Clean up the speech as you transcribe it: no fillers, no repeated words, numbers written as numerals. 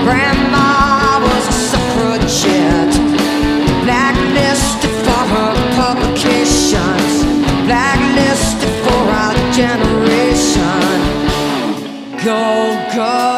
Grandma was a suffragette, blacklisted for her publications, blacklisted for our generation. Go, go.